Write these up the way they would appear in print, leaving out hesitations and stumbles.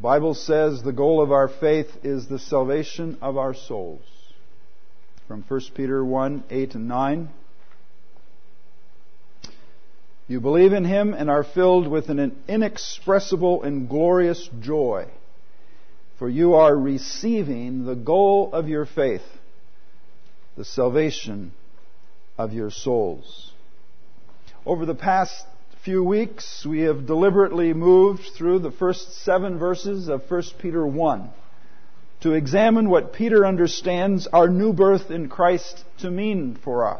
Bible says the goal of our faith is the salvation of our souls. From 1 Peter 1, 8 and 9. You believe in Him and are filled with an inexpressible and glorious joy, for you are receiving the goal of your faith, the salvation of your souls. Over the past few weeks, we have deliberately moved through the first 7 verses of 1 Peter 1 to examine what Peter understands our new birth in Christ to mean for us.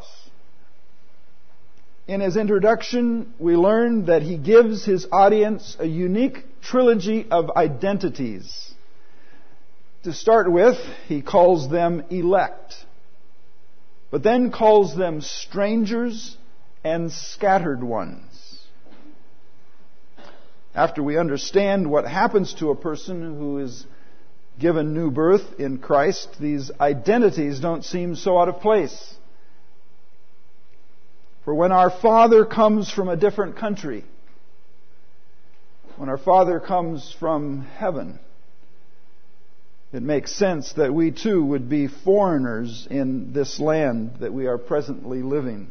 In his introduction, we learned that he gives his audience a unique trilogy of identities. To start with, he calls them elect, but then calls them strangers and scattered ones. After we understand what happens to a person who is given new birth in Christ, these identities don't seem so out of place. For when our Father comes from a different country, when our Father comes from heaven, it makes sense that we too would be foreigners in this land that we are presently living.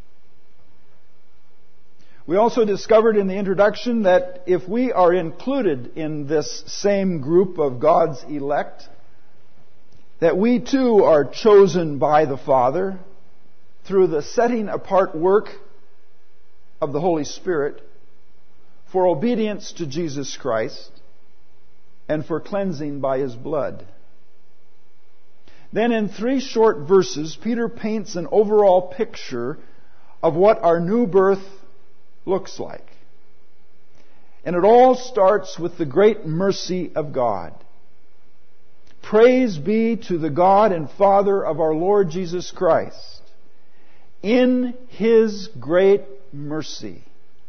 We also discovered in the introduction that if we are included in this same group of God's elect, that we too are chosen by the Father through the setting apart work of the Holy Spirit for obedience to Jesus Christ and for cleansing by His blood. Then in 3 short verses, Peter paints an overall picture of what our new birth looks like. And it all starts with the great mercy of God. Praise be to the God and Father of our Lord Jesus Christ. In His great mercy.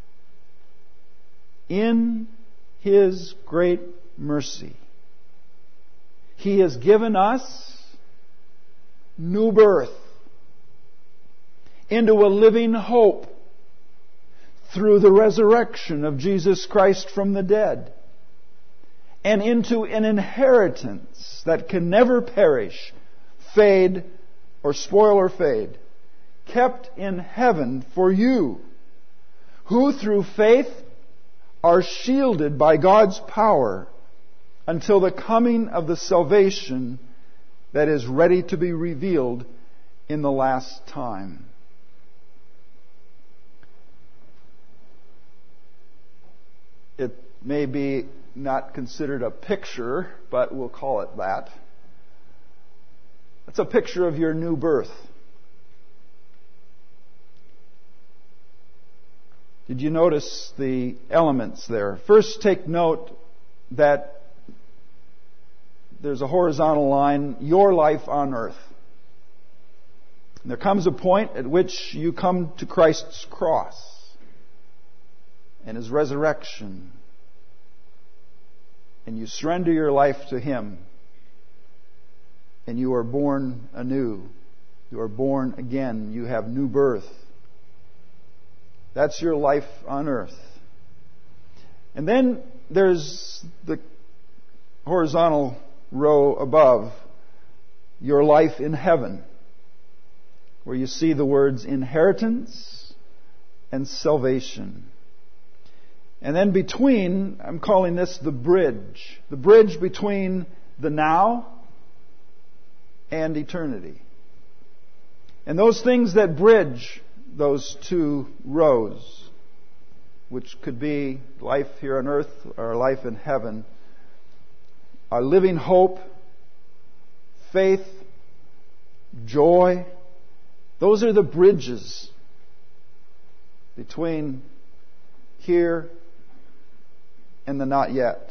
In His great mercy. He has given us new birth into a living hope through the resurrection of Jesus Christ from the dead, and into an inheritance that can never perish, fade, or spoil or fade, kept in heaven for you, who through faith are shielded by God's power until the coming of the salvation that is ready to be revealed in the last time. It may be not considered a picture, but we'll call it that. It's a picture of your new birth. Did you notice the elements there? First, take note that there's a horizontal line, your life on earth. And there comes a point at which you come to Christ's cross and His resurrection, and you surrender your life to Him, and you are born anew. You are born again. You have new birth. That's your life on earth. And then there's the horizontal row above, your life in heaven, where you see the words inheritance and salvation. And then between, I'm calling this the bridge between the now and eternity. And those things that bridge those 2 rows, which could be life here on earth or life in heaven, are living hope, faith, joy. Those are the bridges between here and the not yet.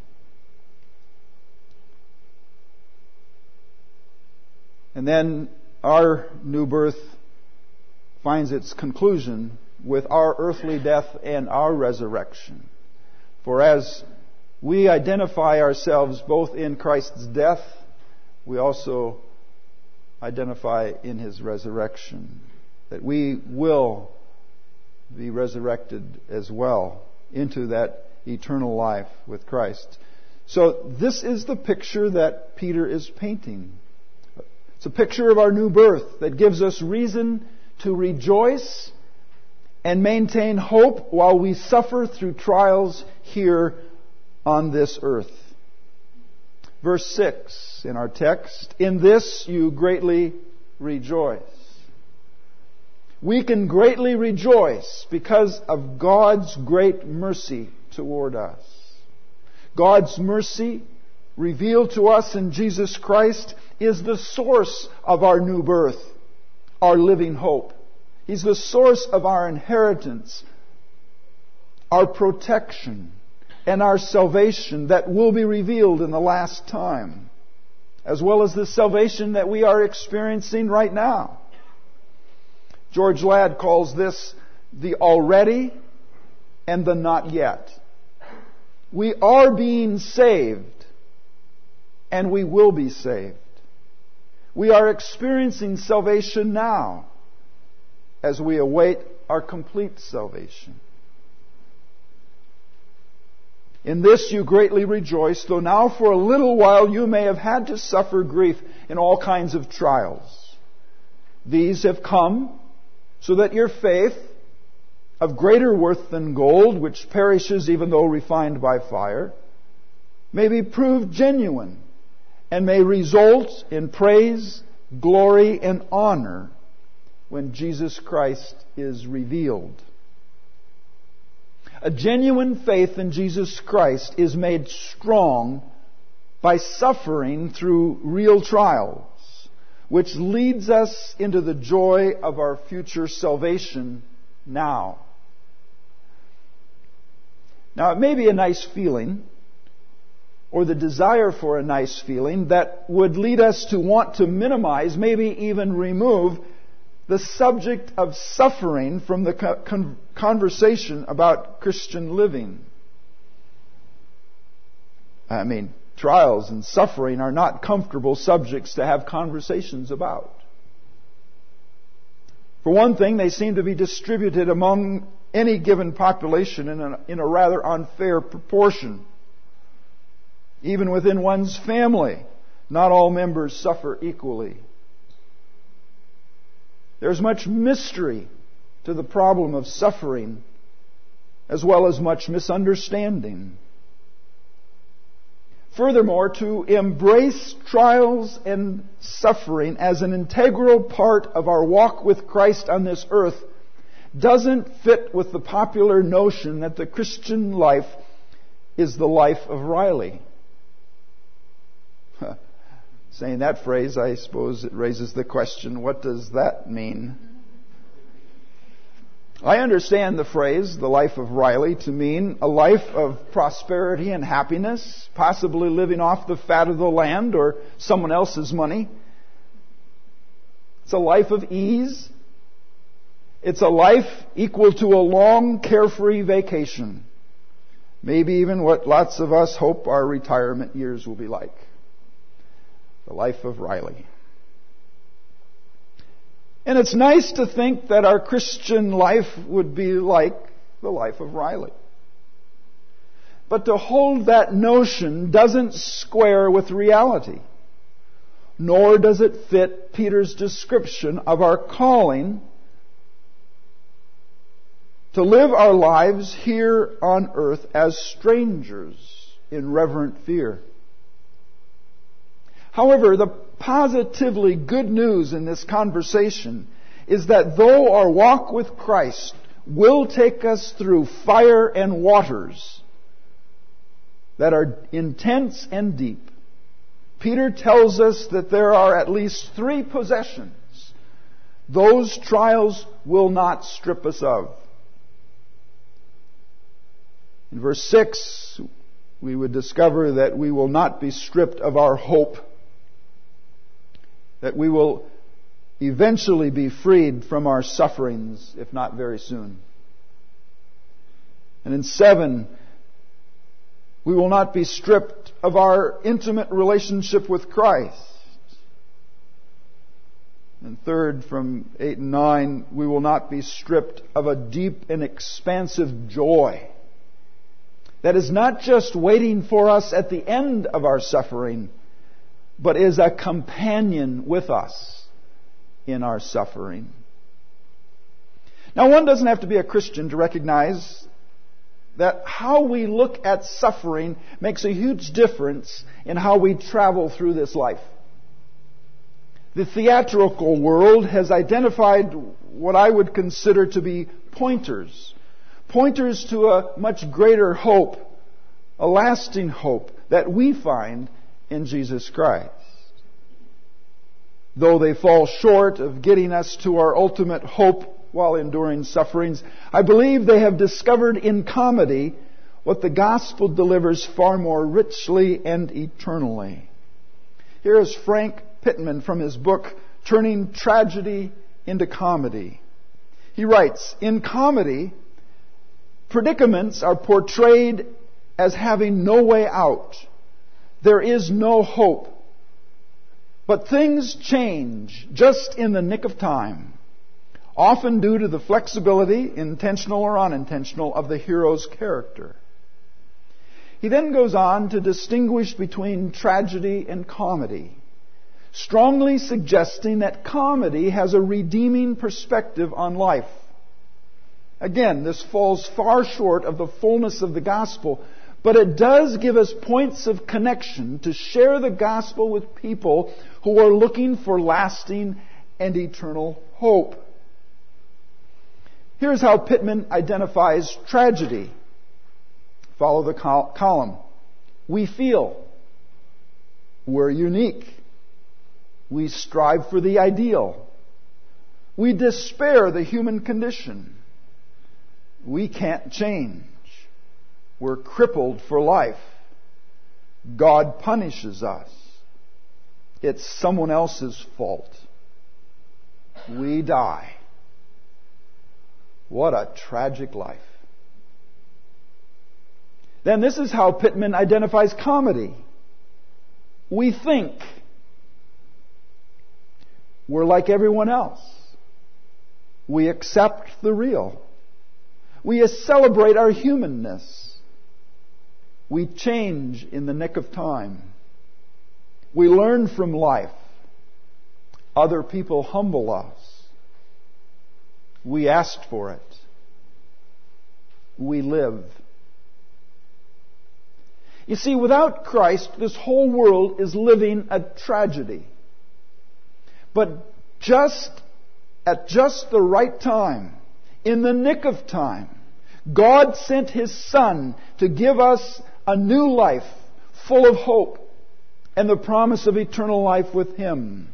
And then our new birth finds its conclusion with our earthly death and our resurrection. For as we identify ourselves both in Christ's death, we also identify in His resurrection, that we will be resurrected as well into that eternal life with Christ. So this is the picture that Peter is painting. It's a picture of our new birth that gives us reason to rejoice and maintain hope while we suffer through trials here on this earth. Verse 6 in our text, "In this you greatly rejoice." We can greatly rejoice because of God's great mercy toward us. God's mercy, revealed to us in Jesus Christ, is the source of our new birth, our living hope. He's the source of our inheritance, our protection, and our salvation that will be revealed in the last time, as well as the salvation that we are experiencing right now. George Ladd calls this the already and the not yet. We are being saved, and we will be saved. We are experiencing salvation now as we await our complete salvation. "In this you greatly rejoice, though now for a little while you may have had to suffer grief in all kinds of trials. These have come so that your faith, of greater worth than gold, which perishes even though refined by fire, may be proved genuine and may result in praise, glory, and honor when Jesus Christ is revealed." A genuine faith in Jesus Christ is made strong by suffering through real trials, which leads us into the joy of our future salvation now. Now, it may be a nice feeling, or the desire for a nice feeling, that would lead us to want to minimize, maybe even remove, the subject of suffering from the conversation about Christian living. Trials and suffering are not comfortable subjects to have conversations about. For one thing, they seem to be distributed among any given population in a rather unfair proportion. Even within one's family, not all members suffer equally. There's much mystery to the problem of suffering, as well as much misunderstanding. Furthermore, to embrace trials and suffering as an integral part of our walk with Christ on this earth doesn't fit with the popular notion that the Christian life is the life of Riley. Saying that phrase, I suppose it raises the question, what does that mean? I understand the phrase, the life of Riley, to mean a life of prosperity and happiness, possibly living off the fat of the land or someone else's money. It's a life of ease. It's a life equal to a long, carefree vacation. Maybe even what lots of us hope our retirement years will be like. The life of Riley. And it's nice to think that our Christian life would be like the life of Riley. But to hold that notion doesn't square with reality. Nor does it fit Peter's description of our calling to live our lives here on earth as strangers in reverent fear. However, the positively good news in this conversation is that though our walk with Christ will take us through fire and waters that are intense and deep, Peter tells us that there are at least 3 possessions those trials will not strip us of. In verse 6, we would discover that we will not be stripped of our hope, that we will eventually be freed from our sufferings, if not very soon. And in 7, we will not be stripped of our intimate relationship with Christ. And third, from 8 and 9, we will not be stripped of a deep and expansive joy that is not just waiting for us at the end of our suffering, but is a companion with us in our suffering. Now, one doesn't have to be a Christian to recognize that how we look at suffering makes a huge difference in how we travel through this life. The theatrical world has identified what I would consider to be pointers to a much greater hope, a lasting hope that we find in Jesus Christ. Though they fall short of getting us to our ultimate hope while enduring sufferings, I believe they have discovered in comedy what the gospel delivers far more richly and eternally. Here is Frank Pittman from his book, Turning Tragedy into Comedy. He writes, "In comedy, predicaments are portrayed as having no way out. There is no hope. But things change just in the nick of time, often due to the flexibility, intentional or unintentional, of the hero's character." He then goes on to distinguish between tragedy and comedy, strongly suggesting that comedy has a redeeming perspective on life. Again, this falls far short of the fullness of the gospel, but it does give us points of connection to share the gospel with people who are looking for lasting and eternal hope. Here's how Pittman identifies tragedy. Follow the column. We feel. We're unique. We strive for the ideal. We despair the human condition. We can't change. We're crippled for life. God punishes us. It's someone else's fault. We die. What a tragic life. Then this is how Pittman identifies comedy. We think. We're like everyone else. We accept the real. We celebrate our humanness. We change in the nick of time. We learn from life. Other people humble us. We asked for it. We live. You see, without Christ, this whole world is living a tragedy. But at just the right time, in the nick of time, God sent His Son to give us a new life full of hope and the promise of eternal life with Him.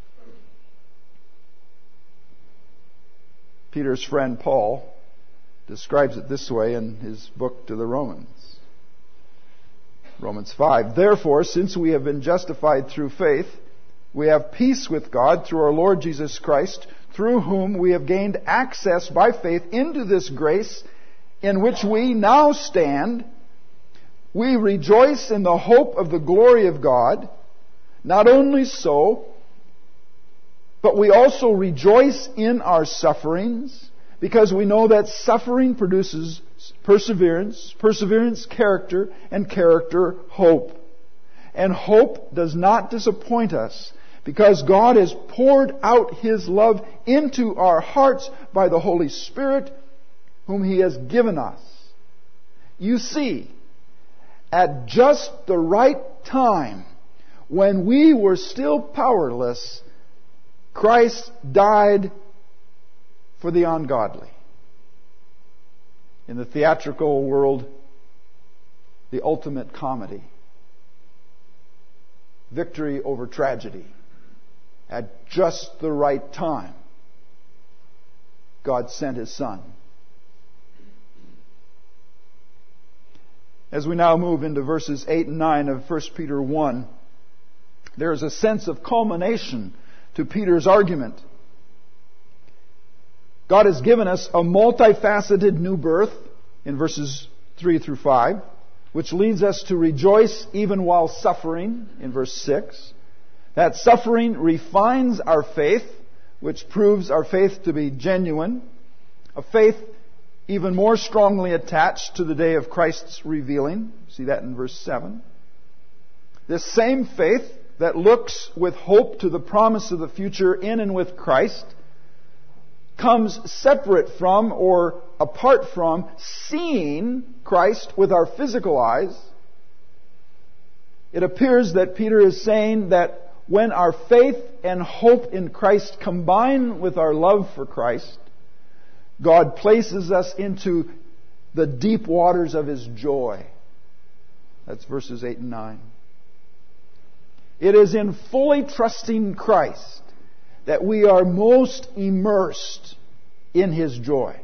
Peter's friend Paul describes it this way in his book to the Romans. Romans 5. Therefore, since we have been justified through faith, we have peace with God through our Lord Jesus Christ, through whom we have gained access by faith into this grace in which we now stand. We rejoice in the hope of the glory of God. Not only so, but we also rejoice in our sufferings, because we know that suffering produces perseverance, perseverance character, and character hope. And hope does not disappoint us, because God has poured out His love into our hearts by the Holy Spirit, whom He has given us. You see, at just the right time, when we were still powerless, Christ died for the ungodly. In the theatrical world, the ultimate comedy. Victory over tragedy. At just the right time, God sent His Son. As we now move into verses 8 and 9 of 1 Peter 1, there is a sense of culmination to Peter's argument. God has given us a multifaceted new birth in verses 3 through 5, which leads us to rejoice even while suffering in verse 6. That suffering refines our faith, which proves our faith to be genuine, a faith even more strongly attached to the day of Christ's revealing. See that in verse 7. This same faith that looks with hope to the promise of the future in and with Christ comes separate from or apart from seeing Christ with our physical eyes. It appears that Peter is saying that when our faith and hope in Christ combine with our love for Christ, God places us into the deep waters of His joy. That's verses 8 and 9. It is in fully trusting Christ that we are most immersed in His joy.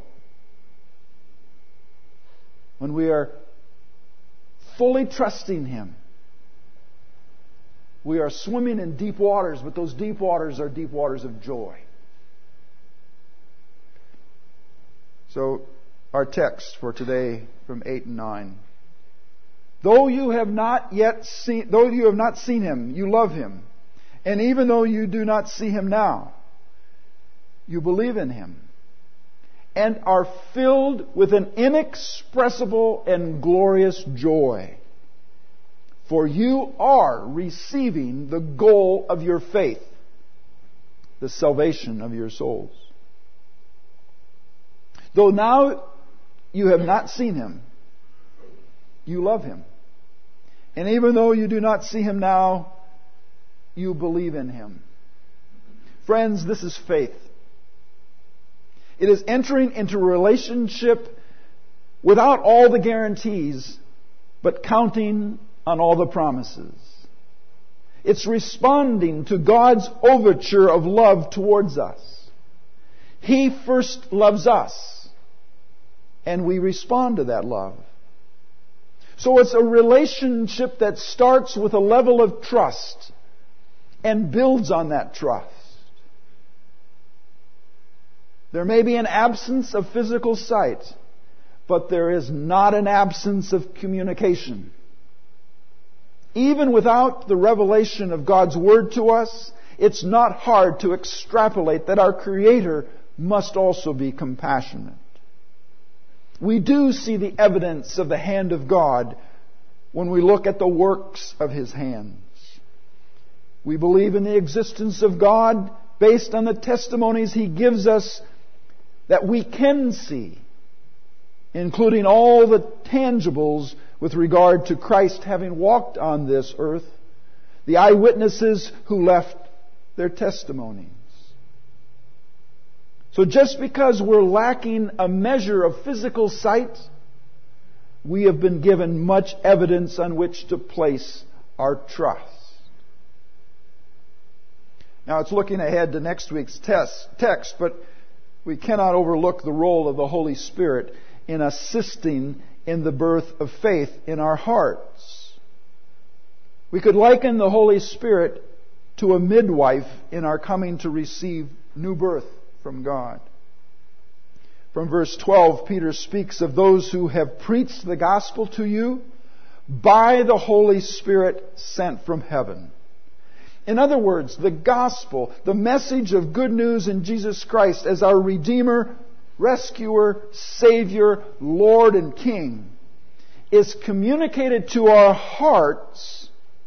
When we are fully trusting Him, we are swimming in deep waters, but those deep waters are deep waters of joy. So, our text for today from 8 and 9. Though you have not seen Him, you love Him. And even though you do not see Him now, you believe in Him and are filled with an inexpressible and glorious joy. For you are receiving the goal of your faith, the salvation of your souls. Though now you have not seen Him, you love Him. And even though you do not see Him now, you believe in Him. Friends, this is faith. It is entering into a relationship without all the guarantees, but counting on all the promises. It's responding to God's overture of love towards us. He first loves us, and we respond to that love. So it's a relationship that starts with a level of trust and builds on that trust. There may be an absence of physical sight, but there is not an absence of communication. Even without the revelation of God's Word to us, it's not hard to extrapolate that our Creator must also be compassionate. We do see the evidence of the hand of God when we look at the works of His hands. We believe in the existence of God based on the testimonies He gives us that we can see, including all the tangibles with regard to Christ having walked on this earth, the eyewitnesses who left their testimonies. So just because we're lacking a measure of physical sight, we have been given much evidence on which to place our trust. Now it's looking ahead to next week's text, but we cannot overlook the role of the Holy Spirit in assisting in the birth of faith in our hearts. We could liken the Holy Spirit to a midwife in our coming to receive new birth from God. From verse 12, Peter speaks of those who have preached the gospel to you by the Holy Spirit sent from heaven. In other words, the gospel, the message of good news in Jesus Christ as our Redeemer, Rescuer, Savior, Lord, and King, is communicated to our hearts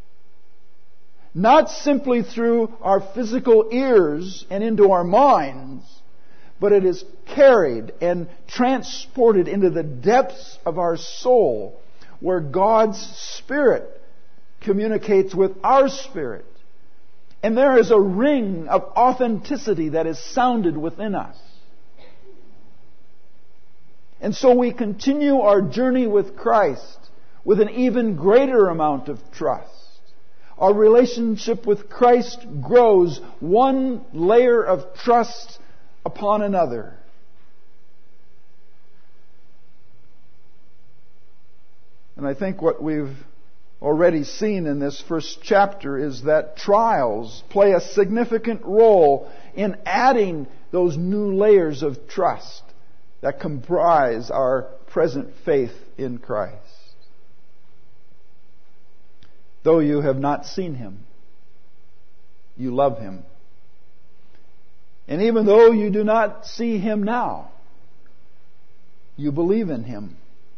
not simply through our physical ears and into our minds, but it is carried and transported into the depths of our soul, where God's Spirit communicates with our spirit. And there is a ring of authenticity that is sounded within us. And so we continue our journey with Christ with an even greater amount of trust. Our relationship with Christ grows one layer of trust upon another. And I think what we've already seen in this first chapter is that trials play a significant role in adding those new layers of trust that comprise our present faith in Christ. Though you have not seen Him, you love Him. And even though you do not see Him now, you believe in Him.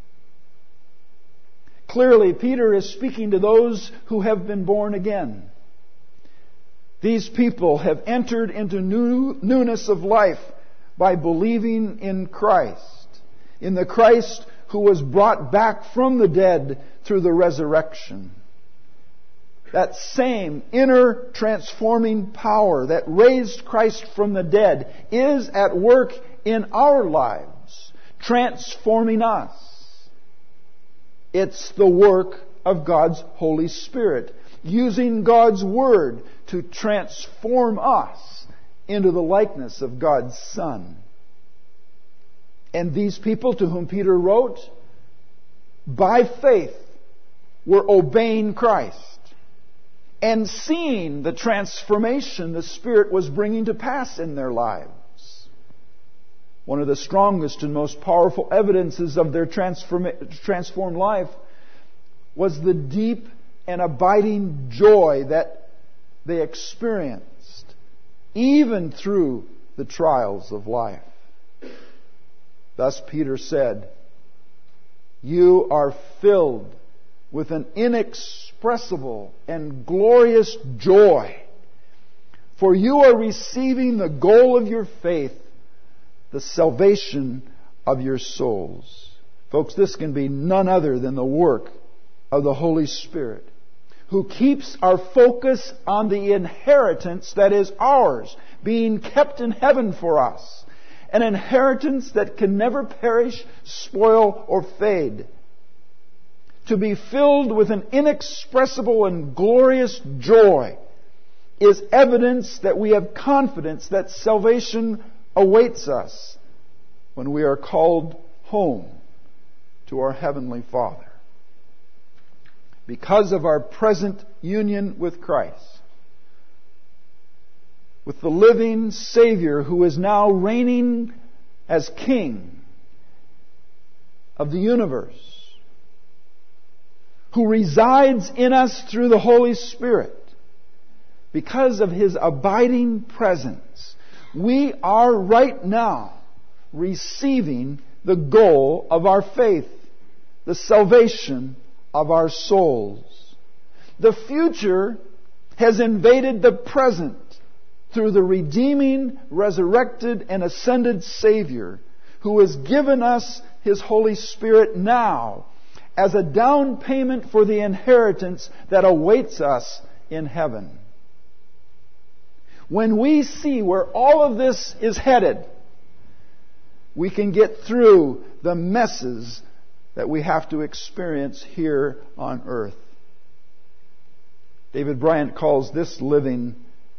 Clearly, Peter is speaking to those who have been born again. These people have entered into newness of life by believing in Christ, in the Christ who was brought back from the dead through the resurrection. That same inner transforming power that raised Christ from the dead is at work in our lives, transforming us. It's the work of God's Holy Spirit, using God's Word to transform us into the likeness of God's Son. And these people to whom Peter wrote, by faith, were obeying Christ and seeing the transformation the Spirit was bringing to pass in their lives. One of the strongest and most powerful evidences of their transformed life was the deep and abiding joy that they experienced, even through the trials of life. Thus Peter said, "You are filled with an inexpressible and glorious joy, for you are receiving the goal of your faith, the salvation of your souls." Folks, this can be none other than the work of the Holy Spirit, who keeps our focus on the inheritance that is ours, being kept in heaven for us. An inheritance that can never perish, spoil, or fade. To be filled with an inexpressible and glorious joy is evidence that we have confidence that salvation awaits us when we are called home to our Heavenly Father. Because of our present union with Christ, with the living Savior who is now reigning as King of the universe, who resides in us through the Holy Spirit, because of His abiding presence, we are right now receiving the goal of our faith, the salvation of our souls. The future has invaded the present through the redeeming, resurrected, and ascended Savior, who has given us His Holy Spirit now as a down payment for the inheritance that awaits us in heaven. When we see where all of this is headed, we can get through the messes that we have to experience here on earth. David Bryant calls this living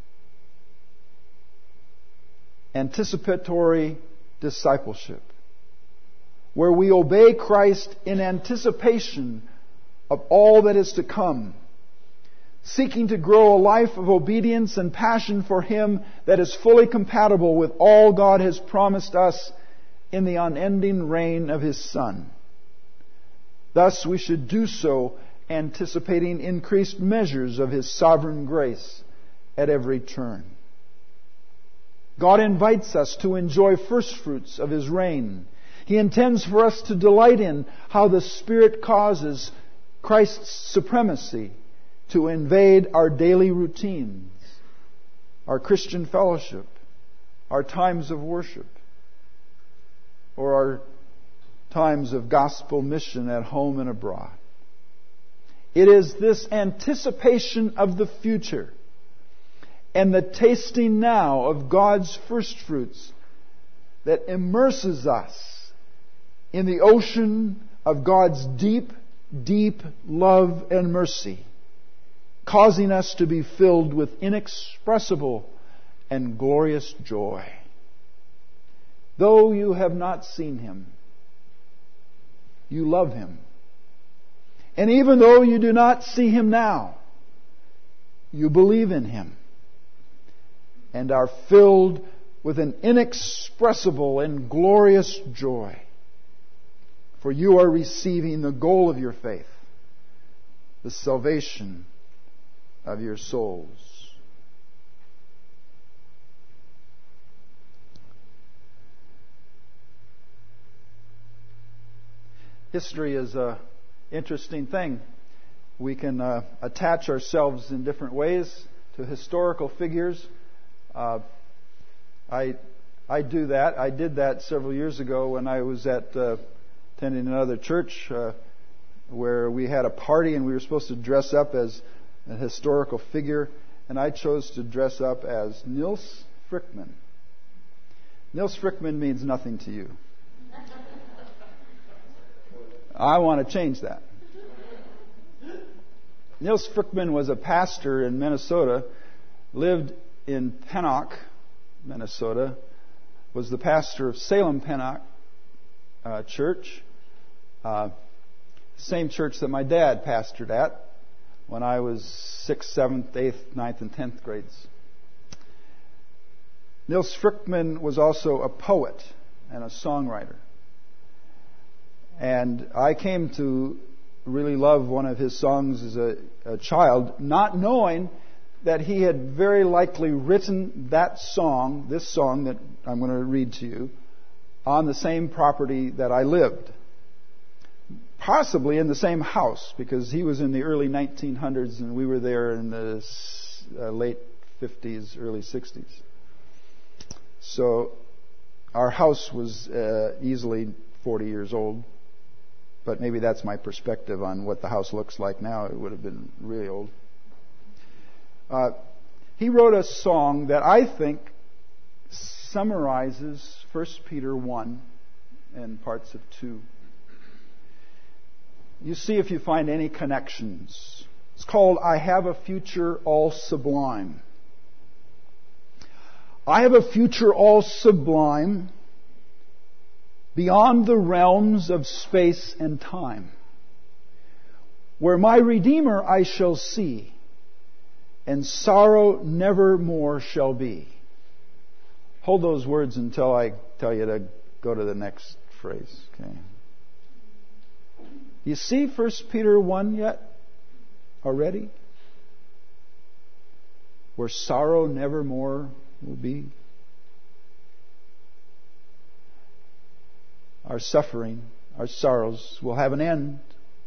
anticipatory discipleship, where we obey Christ in anticipation of all that is to come, seeking to grow a life of obedience and passion for Him that is fully compatible with all God has promised us in the unending reign of His Son. Thus, we should do so anticipating increased measures of His sovereign grace at every turn. God invites us to enjoy first fruits of His reign. He intends for us to delight in how the Spirit causes Christ's supremacy to invade our daily routines, our Christian fellowship, our times of worship, or our times of gospel mission at home and abroad. It is this anticipation of the future and the tasting now of God's first fruits that immerses us in the ocean of God's deep, deep love and mercy, causing us to be filled with inexpressible and glorious joy. Though you have not seen Him, you love Him. And even though you do not see Him now, you believe in Him and are filled with an inexpressible and glorious joy. For you are receiving the goal of your faith, the salvation of your souls. History is an interesting thing. We can attach ourselves in different ways to historical figures. I do that. I did that several years ago when I was attending another church where we had a party and we were supposed to dress up as a historical figure, and I chose to dress up as Niels Frykman. Niels Frykman means nothing to you. I want to change that. Niels Frykman was a pastor in Minnesota, lived in Pennock, Minnesota, was the pastor of Salem Pennock Church, same church that my dad pastored at when I was 6th, 7th, 8th, 9th, and 10th grades. Niels Frykman was also a poet and a songwriter. And I came to really love one of his songs as a child, not knowing that he had very likely written that song, this song that I'm going to read to you, on the same property that I lived. Possibly in the same house, because he was in the early 1900s and we were there in the late 50s, early 60s. So our house was easily 40 years old. But maybe that's my perspective on what the house looks like now. It would have been really old. He wrote a song that I think summarizes 1 Peter 1 and parts of 2. You see if you find any connections. It's called, I Have a Future All Sublime. I have a future all sublime, beyond the realms of space and time, where my Redeemer I shall see, and sorrow never more shall be. Hold those words until I tell you to go to the next phrase. Okay. You see 1 Peter 1 yet? Already? Where sorrow never more will be. Our suffering, our sorrows will have an end.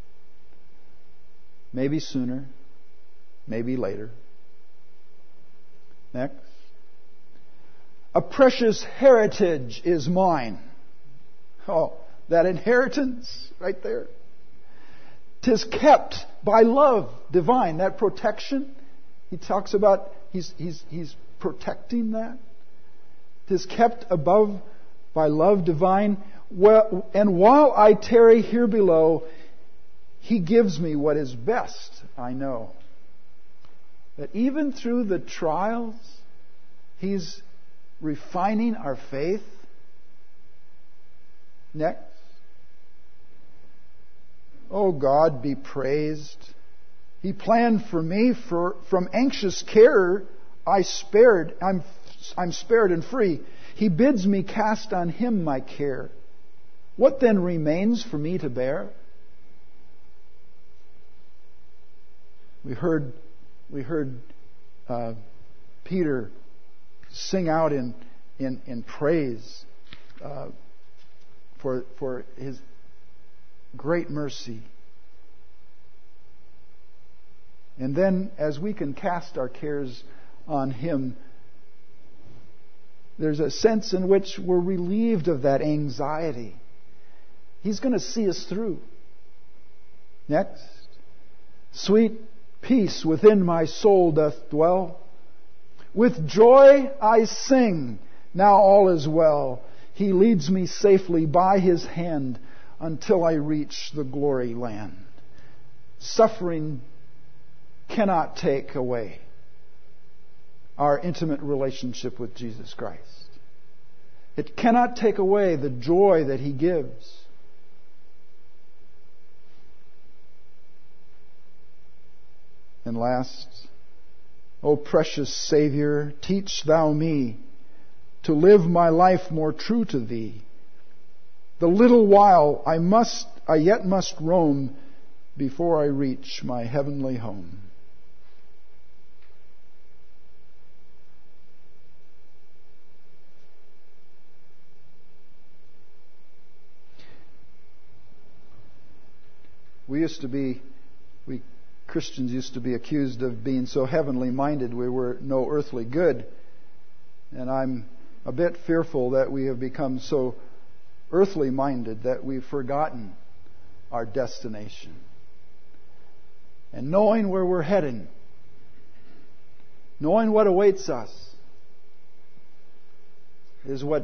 Maybe sooner, maybe later. Next. A precious heritage is mine. Oh, that inheritance right there. 'Tis kept by love divine. That protection, he talks about, he's protecting that. 'Tis kept above by love divine. Well, and while I tarry here below, He gives me what is best, I know. That even through the trials, He's refining our faith. Next. Oh, God be praised. He planned for me from anxious care. I'm spared and free. He bids me cast on Him my care. What then remains for me to bear? We heard Peter sing out in praise for his great mercy. And then, as we can cast our cares on Him, there's a sense in which we're relieved of that anxiety. He's going to see us through. Next. Sweet peace within my soul doth dwell. With joy I sing, now all is well. He leads me safely by His hand until I reach the glory land. Suffering cannot take away our intimate relationship with Jesus Christ. It cannot take away the joy that He gives. And last, O precious Savior, teach Thou me to live my life more true to Thee. The little while I yet must roam before I reach my heavenly home. We Christians used to be accused of being so heavenly minded we were no earthly good. And I'm a bit fearful that we have become so earthly minded that we've forgotten our destination. And knowing where we're heading, knowing what awaits us, is what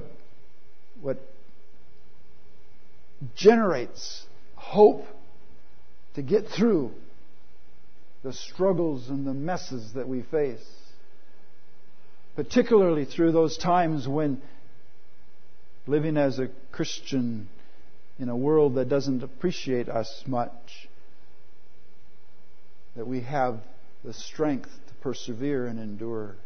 generates hope to get through the struggles and the messes that we face. Particularly through those times when living as a Christian in a world that doesn't appreciate us much, that we have the strength to persevere and endure.